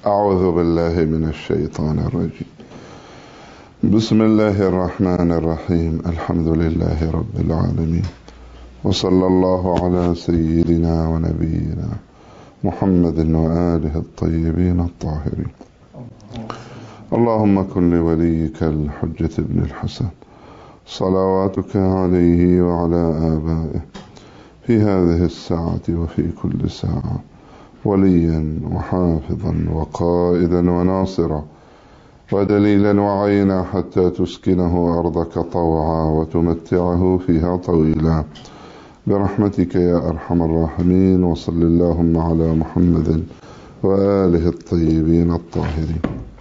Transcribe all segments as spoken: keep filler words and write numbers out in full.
أعوذ بالله من الشيطان الرجيم. بسم الله الرحمن الرحيم. الحمد لله رب العالمين، وصلى الله على سيدنا ونبينا محمد وآله الطيبين الطاهرين. اللهم كن لوليك الحجة ابن الحسن صلواتك عليه وعلى آبائه في هذه الساعة وفي كل ساعة وليا وحافظا وقائدا وناصرا ودليلا وعينا حتى تسكنه أرضك طوعا وتمتعه فيها طويلا برحمتك يا أرحم الراحمين. وصل اللهم على محمد وآله الطيبين الطاهرين.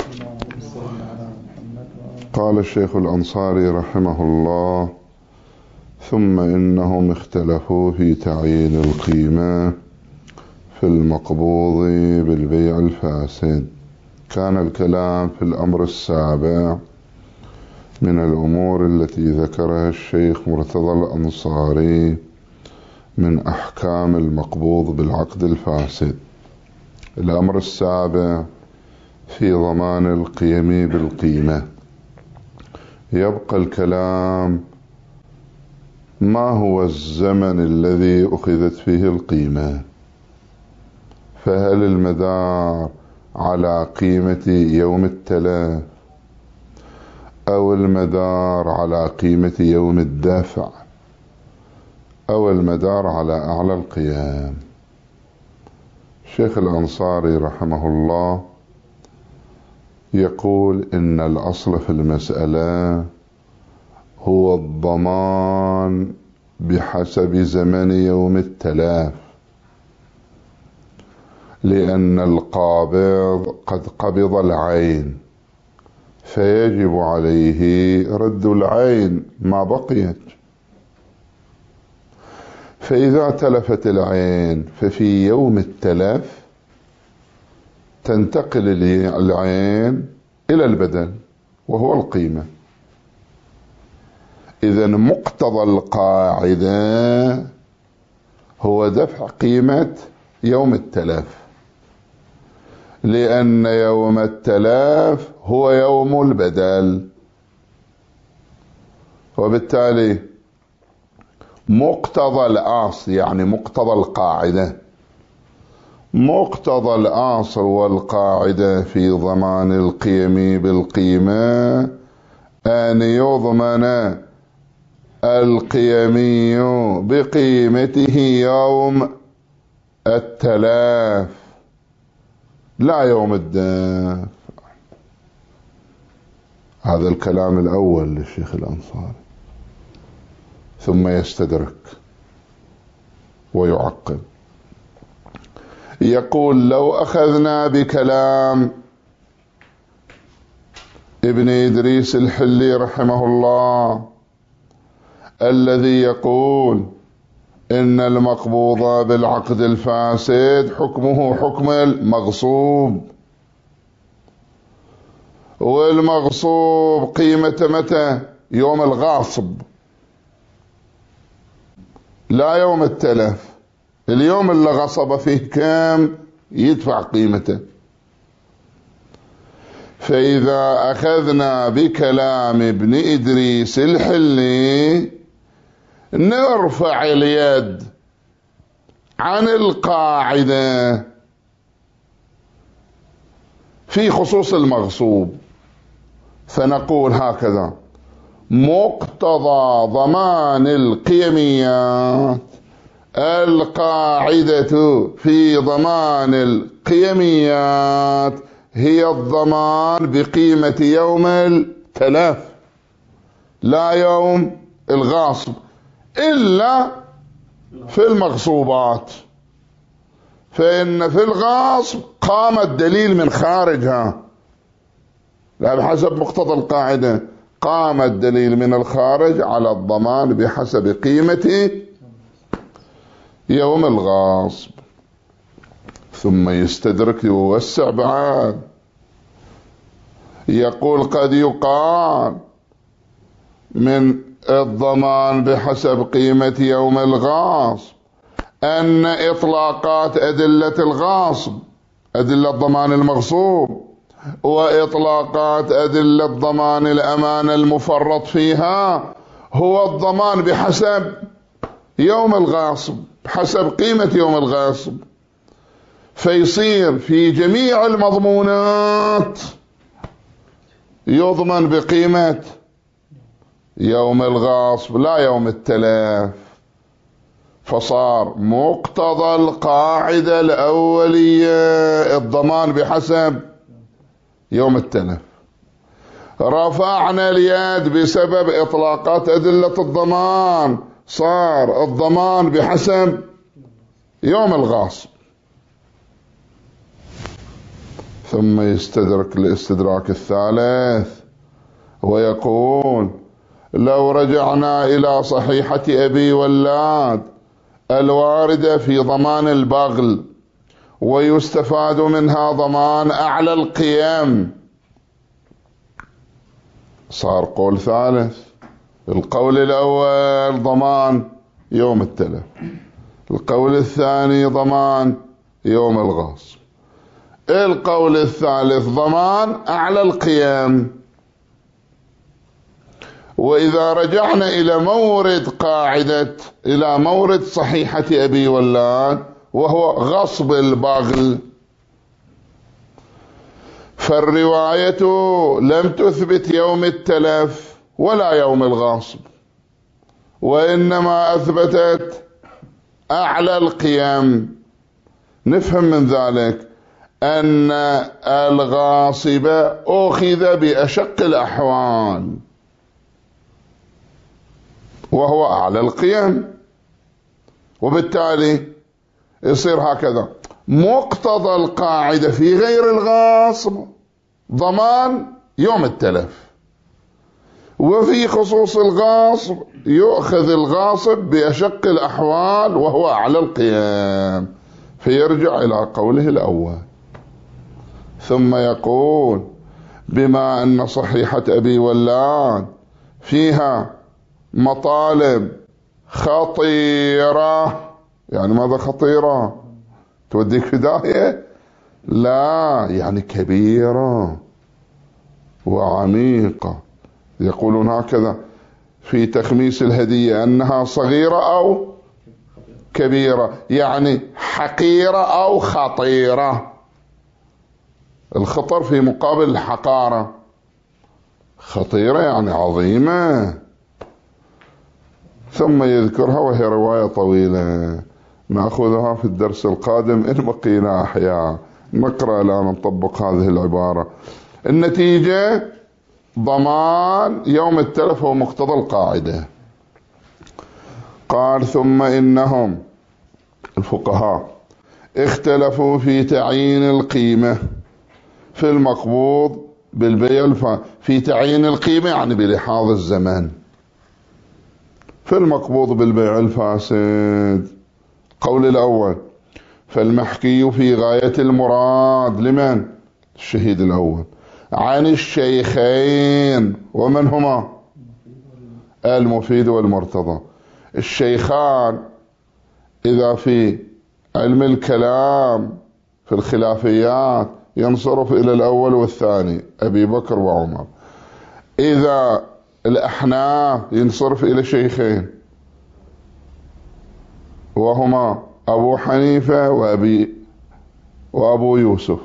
قال الشيخ الأنصاري رحمه الله: ثم إنهم اختلفوا في تعيين القيمة في المقبوض بالبيع الفاسد. كان الكلام في الأمر السابع من الأمور التي ذكرها الشيخ مرتضى الأنصاري من أحكام المقبوض بالعقد الفاسد. الأمر السابع في ضمان القيم بالقيمة. يبقى الكلام: ما هو الزمن الذي أخذت فيه القيمة؟ فهل المدار على قيمة يوم التلف، أو المدار على قيمة يوم الدفع، أو المدار على أعلى القيام؟ الشيخ الأنصاري رحمه الله يقول إن الأصل في المسألة هو الضمان بحسب زمن يوم التلاف، لأن القابض قد قبض العين فيجب عليه رد العين ما بقيت. فإذا تلفت العين ففي يوم التلف تنتقل العين إلى البدل وهو القيمة. إذن مقتضى القاعدة هو دفع قيمة يوم التلف، لأن يوم التلف هو يوم البدل، وبالتالي مقتضى الأصل يعني مقتضى القاعدة مقتضى الأصل والقاعدة في ضمان القيم بالقيمة أن يضمن القيمي بقيمته يوم التلاف لا يوم الدفع. هذا الكلام الأول للشيخ الأنصاري، ثم يستدرك ويعقب. يقول: لو أخذنا بكلام ابن إدريس الحلي رحمه الله الذي يقول إن المقبوض بالعقد الفاسد حكمه حكم المغصوب، والمغصوب قيمة متى؟ يوم الغاصب لا يوم التلف. اليوم اللي غصب فيه كم يدفع قيمته. فإذا أخذنا بكلام ابن إدريس الحلي نرفع اليد عن القاعدة في خصوص المغصوب، فنقول هكذا: مقتضى ضمان القيميات القاعدة في ضمان القيميات هي الضمان بقيمة يوم التلف لا يوم الغاصب، إلا في المغصوبات، فإن في الغاصب قام الدليل من خارجها، لا بحسب مقتضى القاعدة، قام الدليل من الخارج على الضمان بحسب قيمة يوم الغاصب. ثم يستدرك ويوسع بعد، يقول: قد يقال من الضمان بحسب قيمة يوم الغاصب أن إطلاقات أدلة الغاصب أدلة ضمان المغصوب، وإطلاقات أدلة ضمان الأمانة المفرط فيها هو الضمان بحسب يوم الغاصب، حسب قيمة يوم الغاصب. فيصير في جميع المضمونات يضمن بقيمة يوم الغاصب لا يوم التلف. فصار مقتضى القاعدة الأولية الضمان بحسب يوم التلف. رفعنا اليد بسبب إطلاقات أدلة الضمان، صار الضمان بحسب يوم الغاصب. ثم يستدرك الاستدراك الثالث ويقول: لو رجعنا إلى صحيحة أبي ولاد الواردة في ضمان البغل ويستفاد منها ضمان أعلى القيم، صار قول ثالث. القول الأول ضمان يوم التلف، القول الثاني ضمان يوم الغاصب، القول الثالث ضمان أعلى القيم. وإذا رجعنا إلى مورد قاعدة إلى مورد صحيحة أبي ولاد وهو غصب البغل، فالرواية لم تثبت يوم التلف ولا يوم الغاصب، وإنما أثبتت أعلى القيم. نفهم من ذلك أن الغاصب أخذ بأشق الأحوال وهو أعلى القيم، وبالتالي يصير هكذا. مقتضى القاعدة في غير الغاصب ضمان يوم التلف، وفي خصوص الغاصب يؤخذ الغاصب بأشق الأحوال وهو أعلى القيم، فيرجع إلى قوله الأول. ثم يقول: بما أن صحيحة أبي ولاد فيها مطالب خطيرة. يعني ماذا خطيرة؟ توديك في داهية؟ لا، يعني كبيرة وعميقة. يقولون هكذا في تخميس الهدية أنها صغيرة أو كبيرة، يعني حقيرة أو خطيرة. الخطر في مقابل الحقارة، خطيرة يعني عظيمة. ثم يذكرها وهي رواية طويلة نأخذها في الدرس القادم إن بقينا أحياء، نقرأ لا نطبق هذه العبارة. النتيجة ضمان يوم التلف هو مقتضى القاعدة. قال: ثم إنهم الفقهاء اختلفوا في تعيين القيمة في المقبوض بالبيع الفاسد. في تعيين القيمة يعني بلحاظ الزمن. في المقبوض بالبيع الفاسد، قول الأول: فالمحكي في غاية المراد لمن؟ الشهيد الأول عن الشيخين. ومن هما؟ المفيد والمرتضى. الشيخان إذا في علم الكلام في الخلافيات ينصرف إلى الأول والثاني أبي بكر وعمر. إذا الأحناف ينصرف إلى شيخين وهما أبو حنيفة وأبي وأبو يوسف.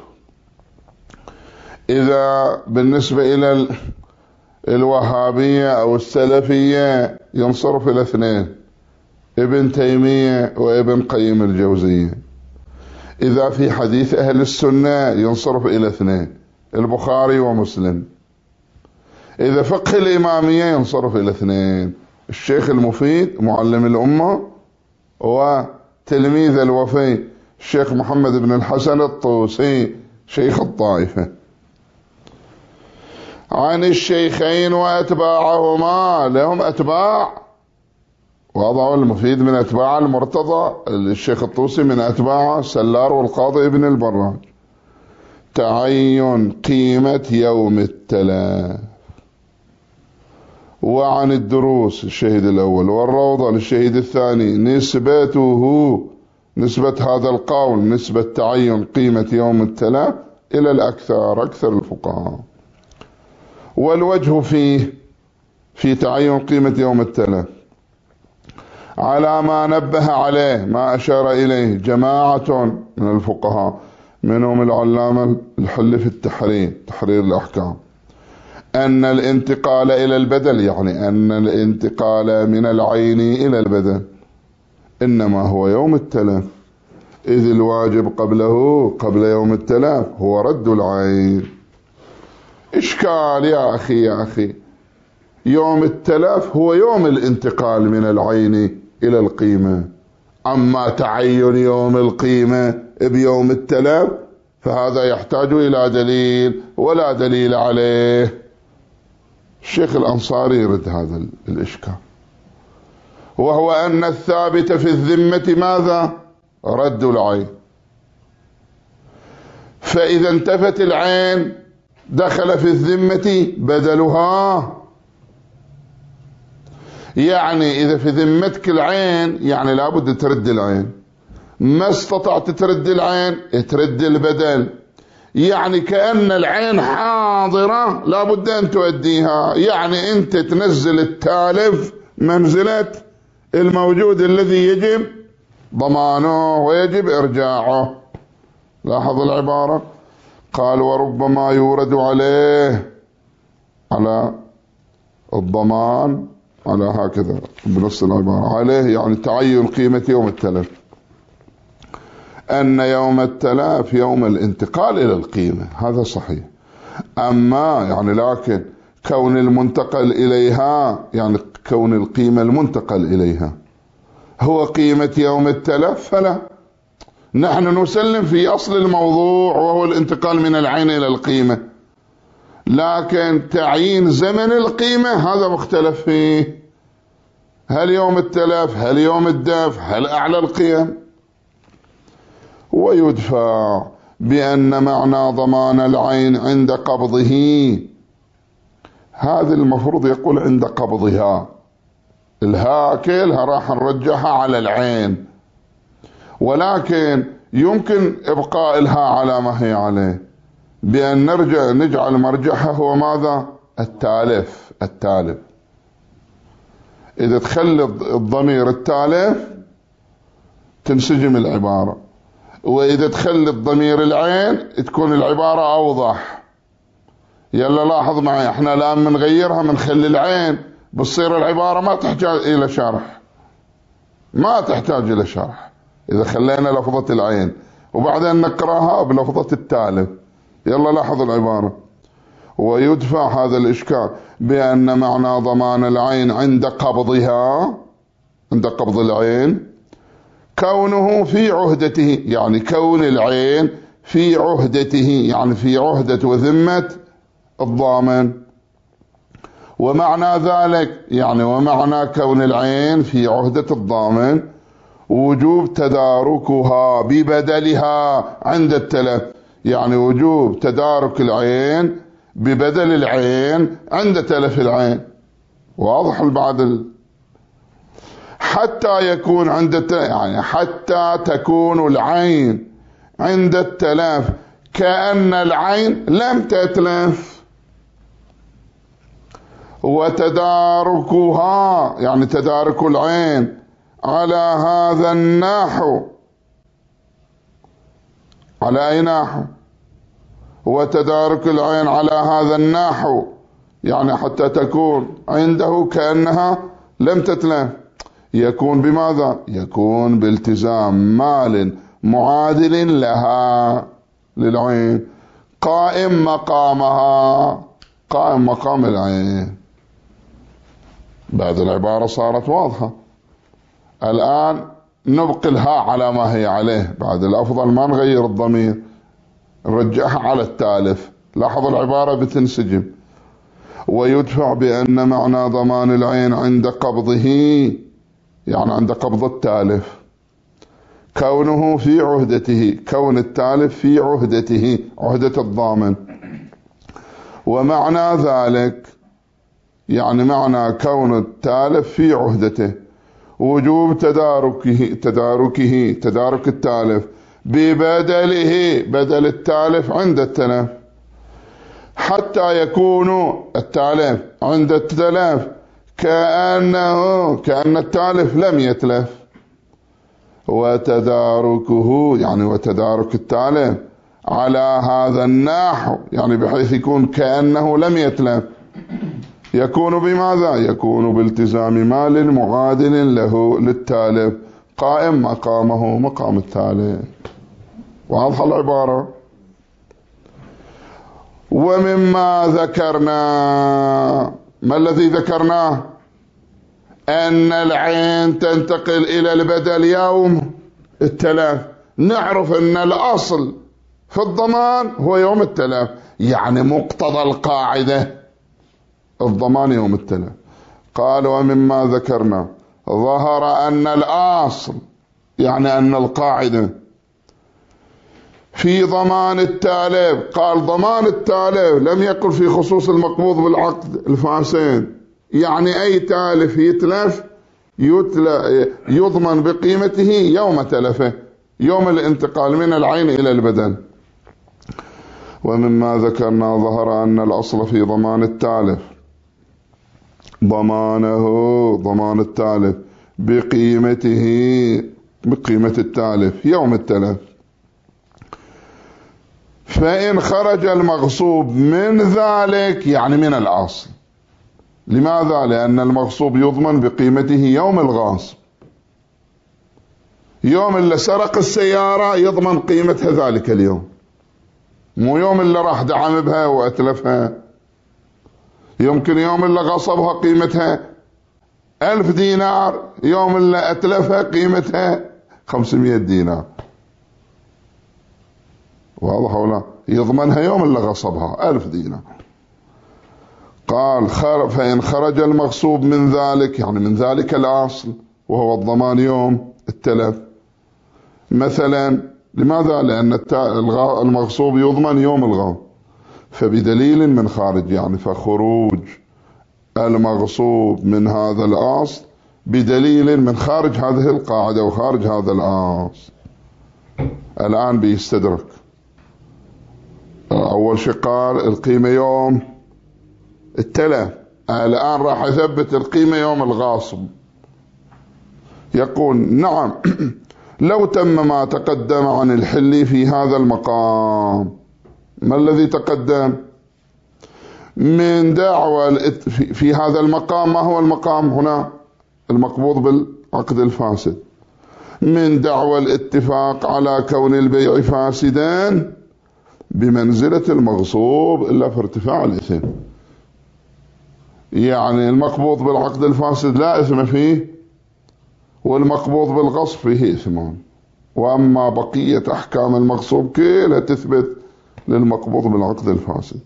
إذا بالنسبة إلى الوهابية أو السلفية ينصرف إلى اثنين، ابن تيمية وابن قيم الجوزية. إذا في حديث أهل السنة ينصرف إلى اثنين، البخاري ومسلم. إذا فقه الإمامية ينصرف إلى اثنين، الشيخ المفيد معلم الأمة وتلميذ الوفي الشيخ محمد بن الحسن الطوسي شيخ الطائفة. عن الشيخين وأتباعهما، لهم أتباع، وضعوا المفيد من أتباع المرتضى، الشيخ الطوسي من أتباع سلار والقاضي ابن البراج، تعين قيمة يوم التلف. وعن الدروس الشهيد الأول والروضة للشهيد الثاني نسبته نسبة هذا القول نسبة تعين قيمة يوم التلاف إلى الأكثر، أكثر الفقهاء. والوجه فيه في تعين قيمة يوم التلاف على ما نبه عليه، ما أشار إليه جماعة من الفقهاء، منهم العلامة الحل في التحرير، تحرير الأحكام، أن الانتقال إلى البدل، يعني أن الانتقال من العين إلى البدل إنما هو يوم التلاف، إذ الواجب قبله قبل يوم التلاف هو رد العين. إشكال يا أخي يا أخي، يوم التلاف هو يوم الانتقال من العين إلى القيمة، أما تعين يوم القيمة بيوم التلاف فهذا يحتاج إلى دليل ولا دليل عليه. الشيخ الأنصاري يرد هذا الإشكال، وهو أن الثابت في الذمة ماذا؟ رد العين. فإذا انتفت العين دخل في الذمة بدلها، يعني إذا في ذمتك العين يعني لابد ترد العين، ما استطعت ترد العين ترد البدل، يعني كأن العين حاضرة لابد أن تؤديها، يعني أنت تنزل التالف منزلة الموجود الذي يجب ضمانه ويجب إرجاعه. لاحظ العبارة، قال وربما يورد عليه على الضمان على هكذا بنص العبارة عليه، يعني تعين قيمة يوم التلف، أن يوم التلاف يوم الانتقال إلى القيمة، هذا صحيح. أما يعني لكن كون المنتقل إليها، يعني كون القيمة المنتقل إليها هو قيمة يوم التلف فلا، نحن نسلم في أصل الموضوع وهو الانتقال من العين إلى القيمة، لكن تعيين زمن القيمة هذا مختلف فيه، هل يوم التلف، هل يوم الدفع، هل أعلى القيم. ويدفع بأن معنى ضمان العين عند قبضه، هذا المفروض يقول عند قبضها، الهاكلها راح نرجعها على العين، ولكن يمكن إبقاء الها على ما هي عليه، بأن نرجع نجعل مرجعها هو ماذا؟ التالف. التالف إذا تخلي الضمير التالف تنسجم العبارة، وإذا تخلي الضمير العين تكون العبارة أوضح. يلا لاحظ معي، احنا الآن منغيرها منخلي العين، بتصير العبارة ما تحتاج إلى شرح، ما تحتاج إلى شرح إذا خلينا لفظة العين وبعدين نقراها بلفظة التالف. يلا لاحظ العبارة، ويدفع هذا الإشكال بأن معنى ضمان العين عند قبضها، عند قبض العين، كونه في عهدته، يعني كون العين في عهدته، يعني في عهدة وذمة الضامن. ومعنى ذلك يعني ومعنى كون العين في عهدة الضامن وجوب تداركها ببدلها عند التلف، يعني وجوب تدارك العين ببدل العين عند تلف العين. واضح بعد ال... حتى يكون عند الت... يعني حتى تكون العين عند التلاف كأن العين لم تتلف، وتداركها يعني تدارك العين على هذا النحو، على أي نحو؟ وتدارك العين على هذا النحو يعني حتى تكون عنده كأنها لم تتلف، يكون بماذا؟ يكون بالتزام مال معادل لها للعين قائم مقامها، قائم مقام العين. بعد العبارة صارت واضحة. الآن نبقي الها على ما هي عليه، بعد الأفضل ما نغير الضمير، نرجعها على التالف. لاحظ العبارة بتنسجم. ويدفع بأن معنى ضمان العين عند قبضه، يعني عند قبض التالف، كونه في عهدته، كون التالف في عهدته، عهدة الضامن. ومعنى ذلك يعني معنى كون التالف في عهدته، وجوب تداركه تداركه تدارك التالف ببدله بدل التالف عند التلف، حتى يكون التالف عند التلف كأنه كأن التالف لم يتلف. وتداركه يعني وتدارك التالف على هذا النحو يعني بحيث يكون كأنه لم يتلف، يكون بماذا؟ يكون بالتزام مال معادل له للتالف قائم مقامه مقام التالف. واضحة العبارة؟ ومما ذكرنا، ما الذي ذكرناه؟ أن العين تنتقل إلى البدل يوم التلف. نعرف أن الأصل في الضمان هو يوم التلف، يعني مقتضى القاعدة الضمان يوم التلف. قال ومما ذكرنا ظهر أن الأصل يعني أن القاعدة في ضمان التالف، قال ضمان التالف لم يقل في خصوص المقبوض بالعقد الفاسد، يعني أي تالف يتلف يضمن بقيمته يوم تلفه، يوم الانتقال من العين إلى البدن. ومما ذكرنا ظهر أن الأصل في ضمان التالف ضمانه ضمان التالف بقيمته بقيمة التالف يوم التلف. فإن خرج المغصوب من ذلك يعني من الأصل. لماذا؟ لأن المغصوب يضمن بقيمته يوم الغاصب، يوم اللي سرق السيارة يضمن قيمتها ذلك اليوم، مو يوم اللي راح دعم بها وأتلفها. يمكن يوم اللي غصبها قيمتها ألف دينار، يوم اللي أتلفها قيمتها خمسمائة دينار. واضح ولا؟ يضمنها يوم اللي غصبها ألف دينار. قال فإن خرج المغصوب من ذلك يعني من ذلك الأصل وهو الضمان يوم التلف مثلا. لماذا؟ لأن المغصوب يضمن يوم الغصب، فبدليل من خارج يعني فخروج المغصوب من هذا الأصل بدليل من خارج هذه القاعدة وخارج هذا الأصل. الآن بيستدرك. أول شيء قال القيمة يوم التلف، الآن راح يثبت القيمة يوم الغاصب. يقول نعم لو تم ما تقدم عن الحل في هذا المقام. ما الذي تقدم من دعوى في هذا المقام؟ ما هو المقام هنا؟ المقبوض بالعقد الفاسد. من دعوى الاتفاق على كون البيع فاسدا بمنزلة المغصوب إلا في ارتفاع الإثم. يعني المقبوض بالعقد الفاسد لا إثم فيه، والمقبوض بالغصب فيه إثمان. وأما بقية أحكام المغصوب كلها تثبت للمقبوض بالعقد الفاسد.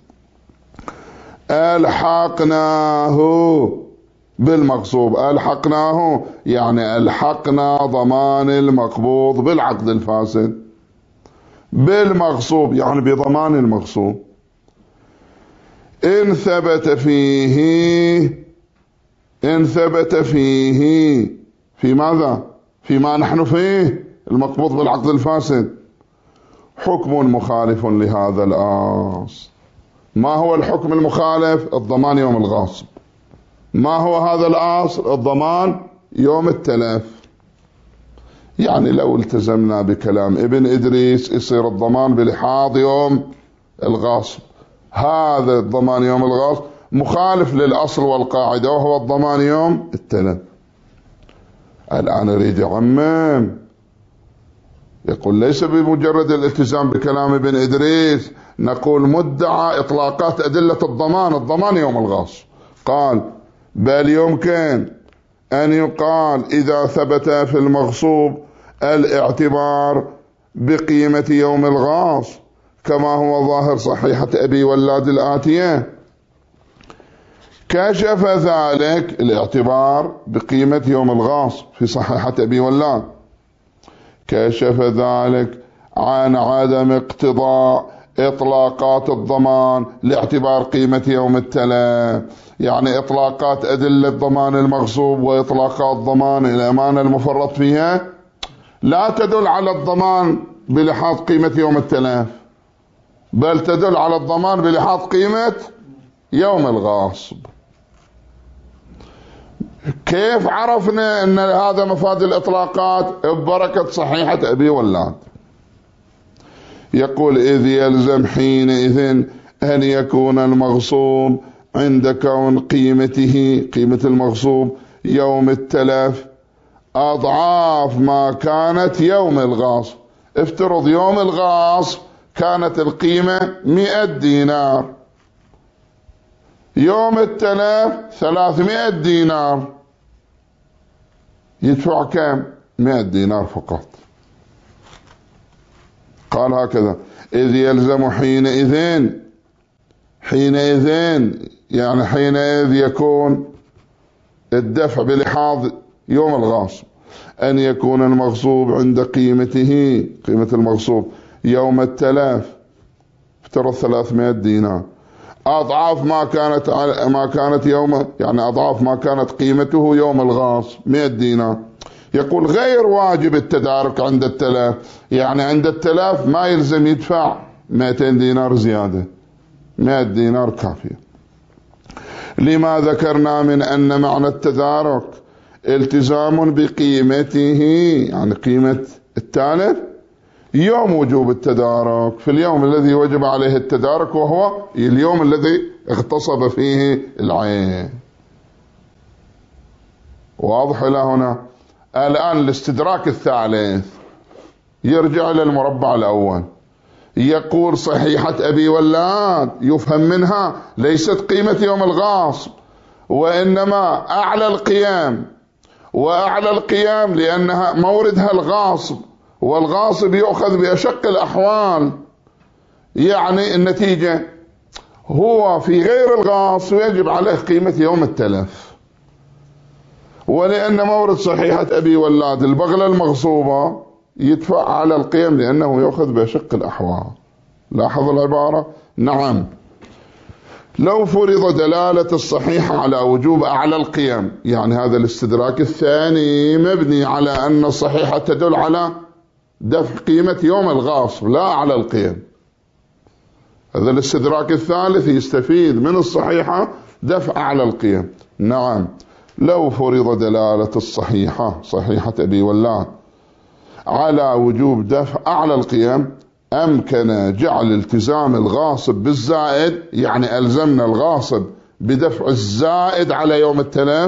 ألحقناه بالمغصوب، ألحقناه يعني ألحقنا ضمان المقبوض بالعقد الفاسد بالمغصوب يعني بضمان المغصوب. إن ثبت فيه إن ثبت فيه في ماذا؟ فيما نحن فيه المقبوض بالعقد الفاسد حكم مخالف لهذا الأصل. ما هو الحكم المخالف؟ الضمان يوم الغاصب. ما هو هذا الأصل؟ الضمان يوم التلف. يعني لو التزمنا بكلام ابن إدريس يصير الضمان بلحاظ يوم الغاصب. هذا الضمان يوم الغاصب مخالف للأصل والقاعدة وهو الضمان يوم التلف. الآن أريد يعمم، يقول ليس بمجرد الالتزام بكلام ابن إدريس نقول مدعى إطلاقات أدلة الضمان الضمان يوم الغاصب. قال بل يمكن أن يقال إذا ثبت في المغصوب الاعتبار بقيمة يوم الغاصب كما هو ظاهر صحيحة أبي ولاد الآتية. كشف ذلك الاعتبار بقيمة يوم الغاصب في صحيحة أبي ولاد، كشف ذلك عن عدم اقتضاء إطلاقات الضمان لاعتبار قيمة يوم التلف، يعني إطلاقات أدلة ضمان المغصوب وإطلاقات ضمان الأمانة المفرط فيها لا تدل على الضمان بلحاظ قيمة يوم التلف، بل تدل على الضمان بلحاظ قيمة يوم الغاصب. كيف عرفنا أن هذا مفاد الإطلاقات؟ ببركة صحيحة أبي ولاد. يقول إذ يلزم حينئذ أن يكون المغصوب عند كون قيمته، قيمة المغصوب يوم التلف، أضعاف ما كانت يوم الغاصب. افترض يوم الغاصب كانت القيمة مئة دينار، يوم التلف ثلاثمائة دينار، يدفع كم؟ مئة دينار فقط. قال هكذا: إذ يلزم حينئذ، حينئذ يعني حينئذ يكون الدفع بلحاظ يوم الغاصب، أن يكون المغصوب عند قيمته، قيمة المغصوب يوم التلف، افترض ثلاثمائة دينار، أضعاف ما كانت ما كانت يوم، يعني أضعاف ما كانت قيمته يوم الغاصب مئة دينار. يقول غير واجب التدارك عند التلف، يعني عند التلف ما يلزم يدفع مئتين دينار زيادة، مئة دينار كافية. لما ذكرنا من أن معنى التدارك التزام بقيمته، يعني قيمة التالف يوم وجوب التدارك، في اليوم الذي وجب عليه التدارك، وهو اليوم الذي اغتصب فيه العين. واضح إلى هنا؟ الآن الاستدراك الثالث يرجع إلى المربع الأول. يقول صحيحة أبي ولاد يفهم منها ليست قيمة يوم الغاصب، وإنما أعلى القيام، وأعلى القيام لأنها موردها الغاصب، والغاصب يؤخذ بأشق الأحوال. يعني النتيجة هو في غير الغاصب يجب عليه قيمة يوم التلف، ولأن مورد صحيحة أبي ولاد البغلة المغصوبة يدفع على القيم لأنه يؤخذ بأشق الأحوال. لاحظ العبارة؟ نعم. لو فرض دلالة الصحيحة على وجوب أعلى القيم، يعني هذا الاستدراك الثاني مبني على أن الصحيحة تدل على دفع قيمة يوم الغاصب لا على القيم. هذا الاستدراك الثالث يستفيد من الصحيحة دفع أعلى القيم. نعم. لو فرض دلالة الصحيحة، صحيحة أبي ولاد، على وجوب دفع أعلى القيم، أمكن جعل التزام الغاصب بالزائد، يعني ألزمنا الغاصب بدفع الزائد على يوم التلف،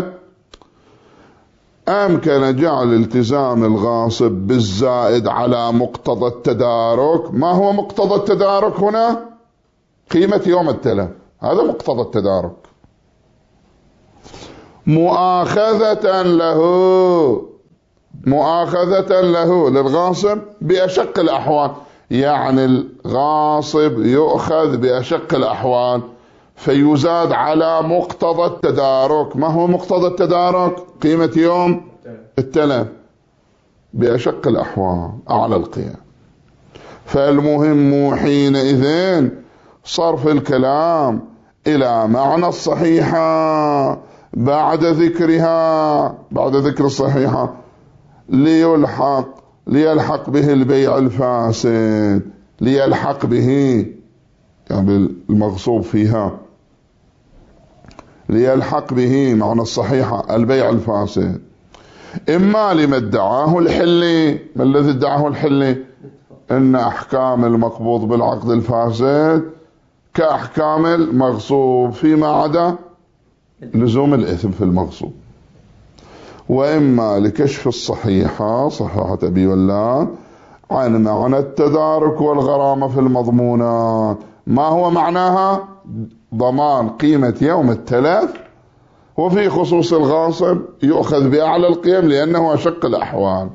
أمكن جعل التزام الغاصب بالزائد على مقتضى التدارك. ما هو مقتضى التدارك هنا؟ قيمة يوم التلف، هذا مقتضى التدارك. مؤاخذة له، مؤاخذة له للغاصب بأشق الأحوال، يعني الغاصب يؤخذ بأشق الأحوال فيزاد على مقتضى التدارك. ما هو مقتضى التدارك؟ قيمة يوم التلف بأشق الأحوال أعلى القيام. فالمهم حينئذ صرف الكلام إلى معنى الصحيحة بعد ذكرها، بعد ذكر الصحيحة، ليلحق ليلحق به البيع الفاسد، ليلحق به يعني المغصوب فيها، ليلحق به معنى الصحيحة البيع الفاسد. إما لما ادعاه الحلي. ما الذي ادعاه الحلي؟ إن أحكام المقبوض بالعقد الفاسد كأحكام المغصوب فيما عدا لزوم الإثم في المغصوب. وإما لكشف الصحيحة، صحيحة أبي ولاد، عن معنى التدارك والغرامة في المضمونات. ما هو معناها؟ ضمان قيمة يوم التلف، وفي خصوص الغاصب يؤخذ بأعلى القيم لأنه أشق الأحوال.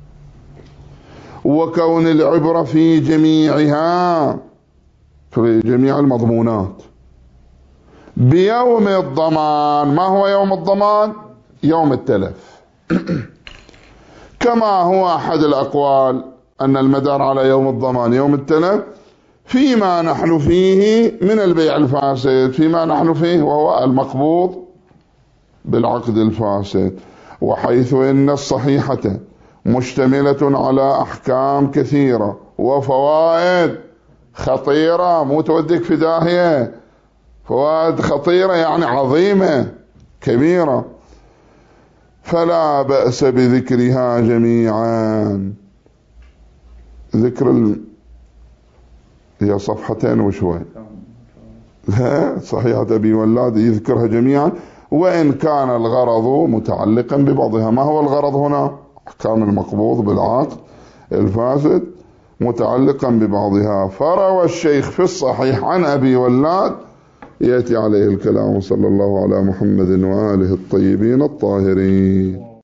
وكون العبرة في جميعها، في جميع المضمونات، بيوم الضمان. ما هو يوم الضمان؟ يوم التلف. كما هو أحد الأقوال أن المدار على يوم الضمان يوم التلف، فيما نحن فيه من البيع الفاسد، فيما نحن فيه وهو المقبوض بالعقد الفاسد. وحيث إن الصحيحة مشتملة على أحكام كثيرة وفوائد خطيرة، مو توديك في داهية، فوائد خطيرة يعني عظيمة كبيرة، فلا بأس بذكرها جميعا. ذكر ال... هي صفحتين وشوي، لا صحيحة أبي ولاد يذكرها جميعا، وإن كان الغرض متعلقا ببعضها. ما هو الغرض هنا؟ أحكام المقبوض بالعقد الفاسد متعلقا ببعضها. فروى الشيخ في الصحيح عن أبي ولاد، يأتي عليه الكلام. صلى الله على محمد وآله الطيبين الطاهرين.